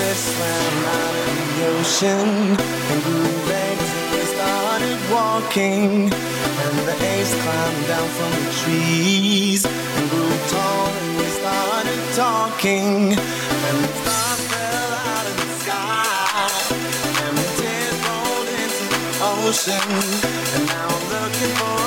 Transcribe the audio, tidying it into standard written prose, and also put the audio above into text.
swam out in the ocean and grew legs and they started walking. And the apes climbed down from the trees and grew tall and they started talking. And the stars fell out of the sky and the tears rolled into the ocean. And now I'm looking for